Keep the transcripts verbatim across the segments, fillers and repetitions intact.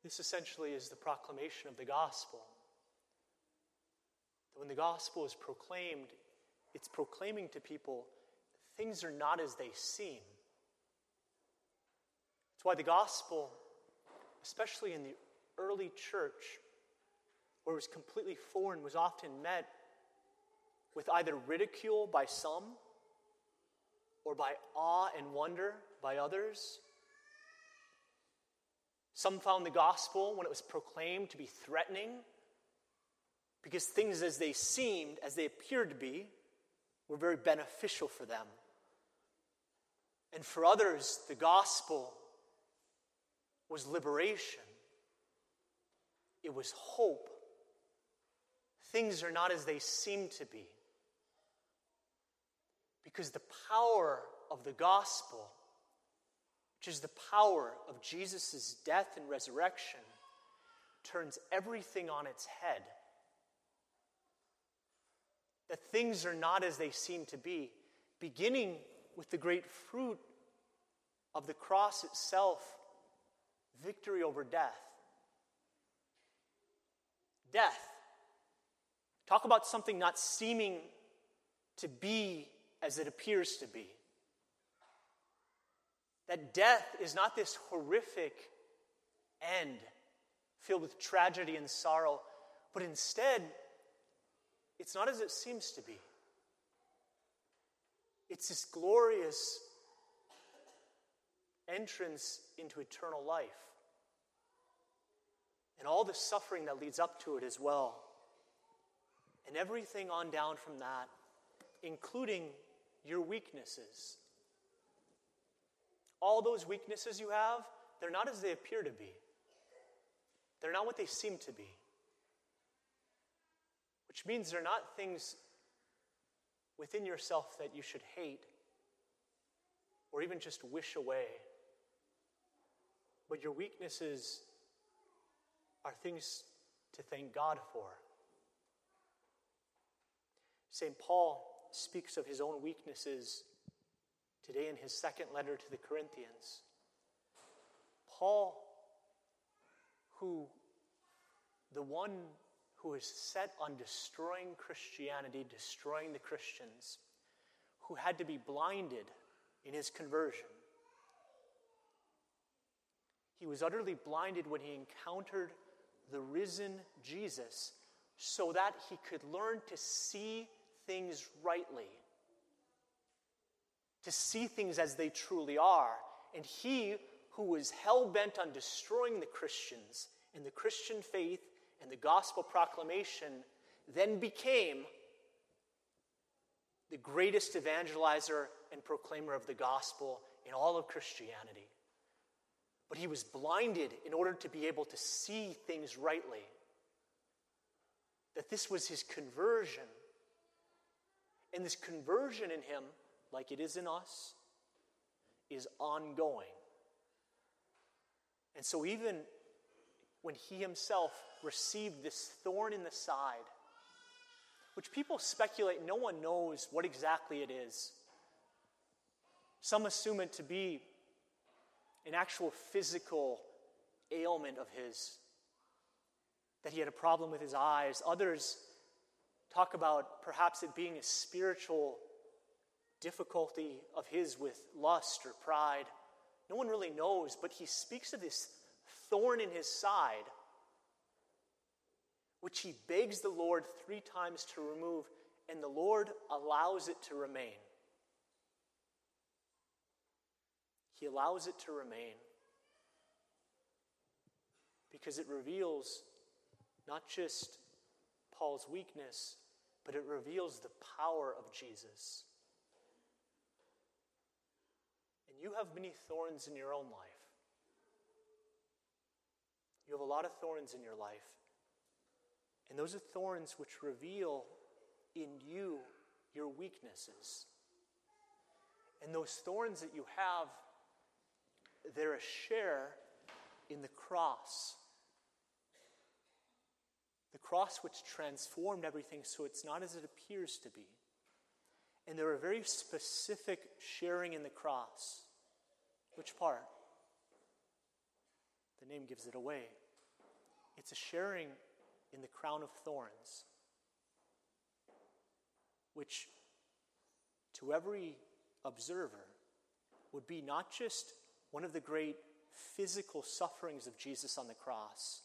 This essentially is the proclamation of the gospel. That when the gospel is proclaimed, it's proclaiming to people things are not as they seem. That's why the gospel, especially in the early church, where it was completely foreign, was often met with either ridicule by some or by awe and wonder by others. Some found the gospel, when it was proclaimed, to be threatening because things as they seemed, as they appeared to be, were very beneficial for them. And for others, the gospel was liberation. It was hope. Things are not as they seem to be. Because the power of the gospel, which is the power of Jesus' death and resurrection, turns everything on its head. That things are not as they seem to be, beginning with the great fruit of the cross itself, victory over death. Death. Talk about something not seeming to be as it appears to be. That death is not this horrific end filled with tragedy and sorrow, but instead, it's not as it seems to be. It's this glorious entrance into eternal life. And all the suffering that leads up to it as well. And everything on down from that, including your weaknesses. All those weaknesses you have, they're not as they appear to be. They're not what they seem to be. Which means they're not things within yourself that you should hate or even just wish away. But your weaknesses are things to thank God for. Saint Paul speaks of his own weaknesses today in his second letter to the Corinthians. Paul, who, the one who is set on destroying Christianity, destroying the Christians, who had to be blinded in his conversion. He was utterly blinded when he encountered the risen Jesus so that he could learn to see things rightly, to see things as they truly are. And he who was hell-bent on destroying the Christians and the Christian faith and the gospel proclamation then became the greatest evangelizer and proclaimer of the gospel in all of Christianity. But he was blinded in order to be able to see things rightly. That this was his conversion. And this conversion in him, like it is in us, is ongoing. And so even when he himself received this thorn in the side, which people speculate, no one knows what exactly it is. Some assume it to be an actual physical ailment of his, that he had a problem with his eyes. Others talk about perhaps it being a spiritual difficulty of his with lust or pride. No one really knows, but he speaks of this thorn in his side, which he begs the Lord three times to remove, and the Lord allows it to remain. He allows it to remain because it reveals not just Paul's weakness, but it reveals the power of Jesus. And you have many thorns in your own life. You have a lot of thorns in your life. And those are thorns which reveal in you your weaknesses. And those thorns that you have, they're a share in the cross. The cross which transformed everything so it's not as it appears to be. And there are very specific sharing in the cross. Which part? The name gives it away. It's a sharing in the crown of thorns, which to every observer would be not just one of the great physical sufferings of Jesus on the cross,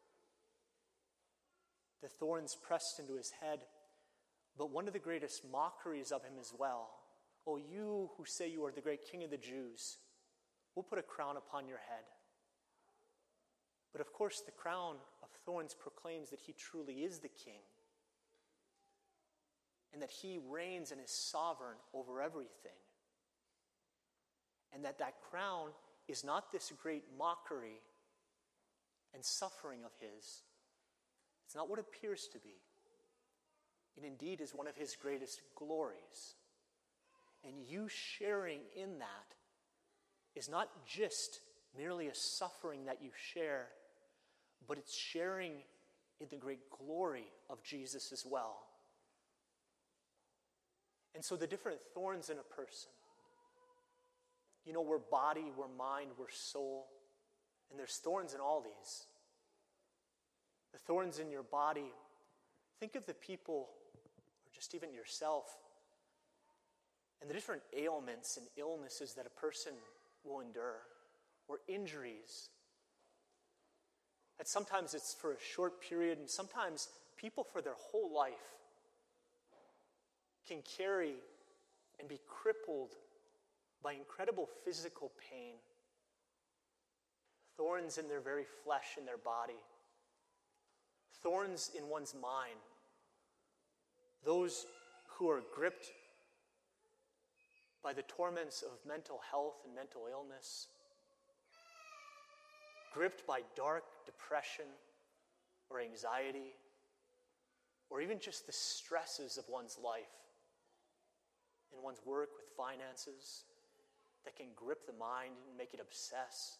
the thorns pressed into his head, but one of the greatest mockeries of him as well. Oh, you who say you are the great King of the Jews, we'll put a crown upon your head. But of course, the crown of thorns proclaims that he truly is the King, and that he reigns and is sovereign over everything. And that that crown is not this great mockery and suffering of his. It's not what it appears to be. It indeed is one of his greatest glories. And you sharing in that is not just merely a suffering that you share, but it's sharing in the great glory of Jesus as well. And so the different thorns in a person, you know, we're body, we're mind, we're soul, and there's thorns in all these. The thorns in your body, think of the people, or just even yourself, and the different ailments and illnesses that a person will endure, or injuries. That sometimes it's for a short period, and sometimes people for their whole life can carry and be crippled by incredible physical pain, thorns in their very flesh, in their body, thorns in one's mind, those who are gripped by the torments of mental health and mental illness, gripped by dark depression or anxiety, or even just the stresses of one's life, in one's work with finances, that can grip the mind and make it obsess.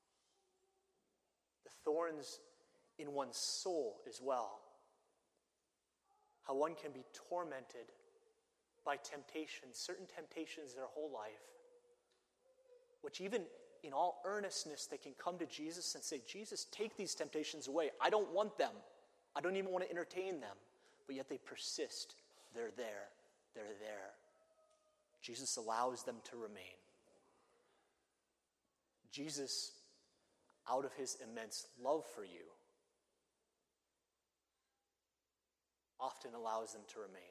The thorns in one's soul as well. How one can be tormented by temptations, certain temptations their whole life, which even in all earnestness they can come to Jesus and say, Jesus, take these temptations away. I don't want them. I don't even want to entertain them. But yet they persist. They're there. They're there. Jesus allows them to remain. Jesus, out of his immense love for you, often allows them to remain.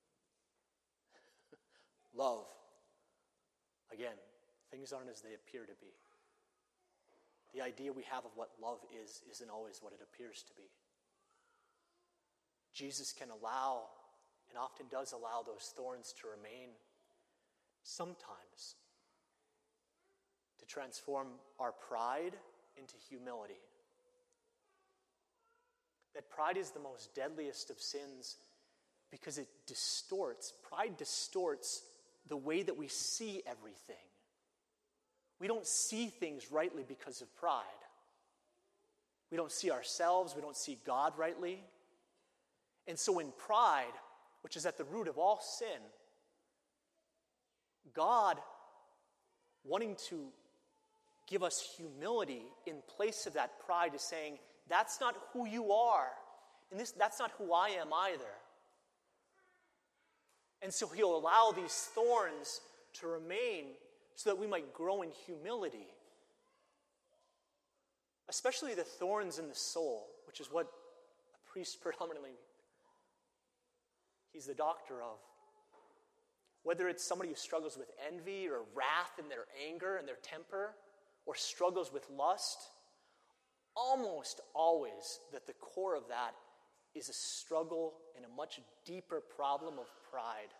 Love. Again, things aren't as they appear to be. The idea we have of what love is isn't always what it appears to be. Jesus can allow, and often does allow, those thorns to remain, sometimes to transform our pride into humility. That pride is the most deadliest of sins because it distorts, pride distorts the way that we see everything. We don't see things rightly because of pride. We don't see ourselves, we don't see God rightly. And so in pride, which is at the root of all sin, God, wanting to give us humility in place of that pride, is saying, that's not who you are. And this, that's not who I am either. And so he'll allow these thorns to remain so that we might grow in humility. Especially the thorns in the soul, which is what a priest predominantly, he's the doctor of. Whether it's somebody who struggles with envy or wrath in their anger and their temper, or struggles with lust, almost always that the core of that is a struggle and a much deeper problem of pride.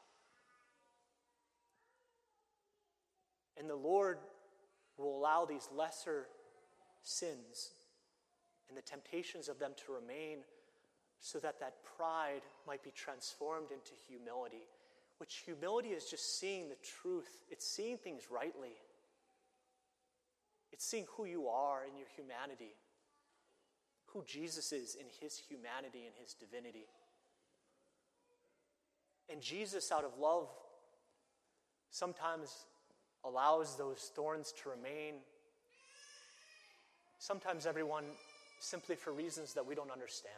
And the Lord will allow these lesser sins and the temptations of them to remain so that that pride might be transformed into humility, which humility is just seeing the truth. It's seeing things rightly. It's seeing who you are in your humanity, who Jesus is in his humanity and his divinity. And Jesus, out of love, sometimes allows those thorns to remain. Sometimes everyone simply for reasons that we don't understand.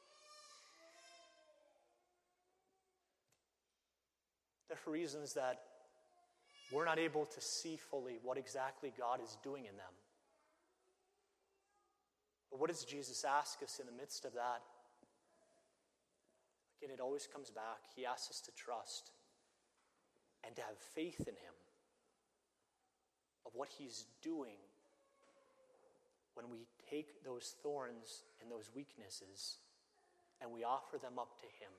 They're for reasons that we're not able to see fully what exactly God is doing in them. But what does Jesus ask us in the midst of that? Again, it always comes back. He asks us to trust and to have faith in him of what he's doing when we take those thorns and those weaknesses and we offer them up to him.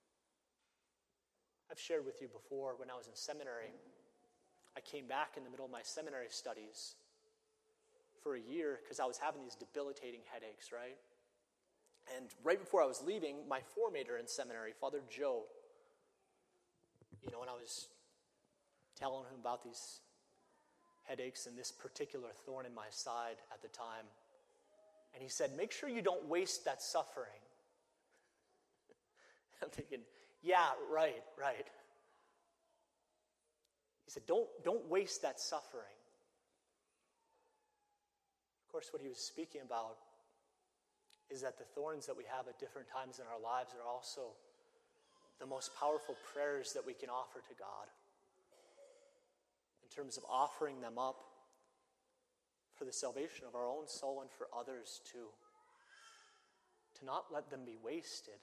I've shared with you before, when I was in seminary, I came back in the middle of my seminary studies for a year because I was having these debilitating headaches, right? And right before I was leaving, my formator in seminary, Father Joe, you know, and I was telling him about these headaches and this particular thorn in my side at the time. And he said, make sure you don't waste that suffering. I'm thinking, yeah, right, right. He said, don't, don't waste that suffering. Of course, what he was speaking about is that the thorns that we have at different times in our lives are also the most powerful prayers that we can offer to God, in terms of offering them up for the salvation of our own soul and for others too. To not let them be wasted.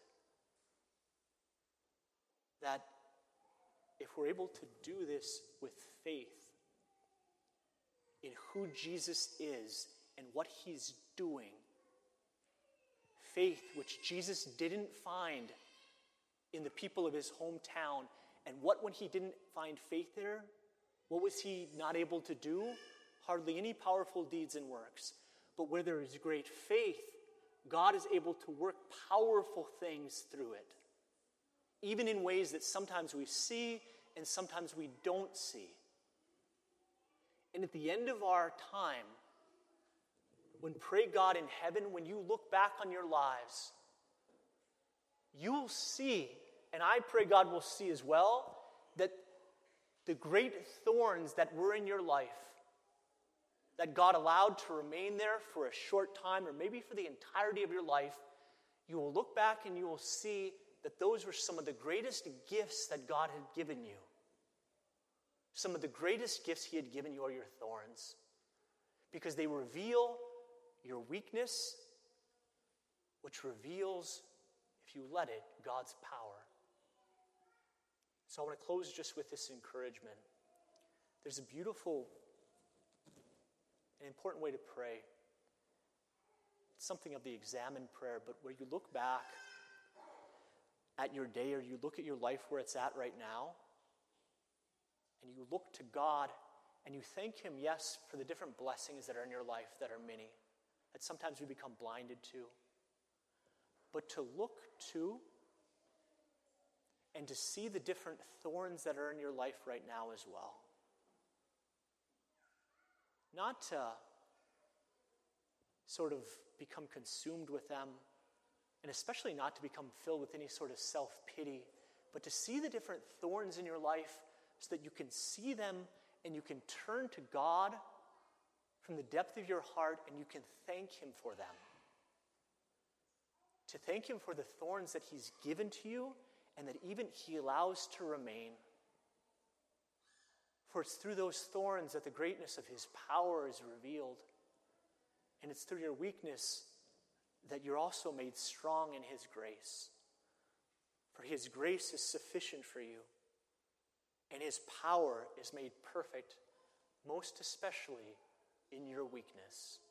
That if we're able to do this with faith in who Jesus is and what he's doing, faith which Jesus didn't find in the people of his hometown, and what when he didn't find faith there, what was he not able to do? Hardly any powerful deeds and works. But where there is great faith, God is able to work powerful things through it, even in ways that sometimes we see and sometimes we don't see. And at the end of our time, when pray God in heaven, when you look back on your lives, you will see, and I pray God will see as well, that the great thorns that were in your life, that God allowed to remain there for a short time or maybe for the entirety of your life, you will look back and you will see that those were some of the greatest gifts that God had given you. Some of the greatest gifts he had given you are your thorns, because they reveal your weakness, which reveals, if you let it, God's power. So I want to close just with this encouragement. There's a beautiful and important way to pray. It's something of the examined prayer, but where you look back at your day, or you look at your life where it's at right now, and you look to God and you thank him, yes, for the different blessings that are in your life that are many, that sometimes we become blinded to, but to look to and to see the different thorns that are in your life right now as well. Not to sort of become consumed with them, and especially not to become filled with any sort of self-pity, but to see the different thorns in your life so that you can see them and you can turn to God from the depth of your heart and you can thank him for them. To thank him for the thorns that he's given to you and that even he allows to remain. For it's through those thorns that the greatness of his power is revealed. And it's through your weakness that you're also made strong in his grace. For his grace is sufficient for you, and his power is made perfect, most especially in your weakness.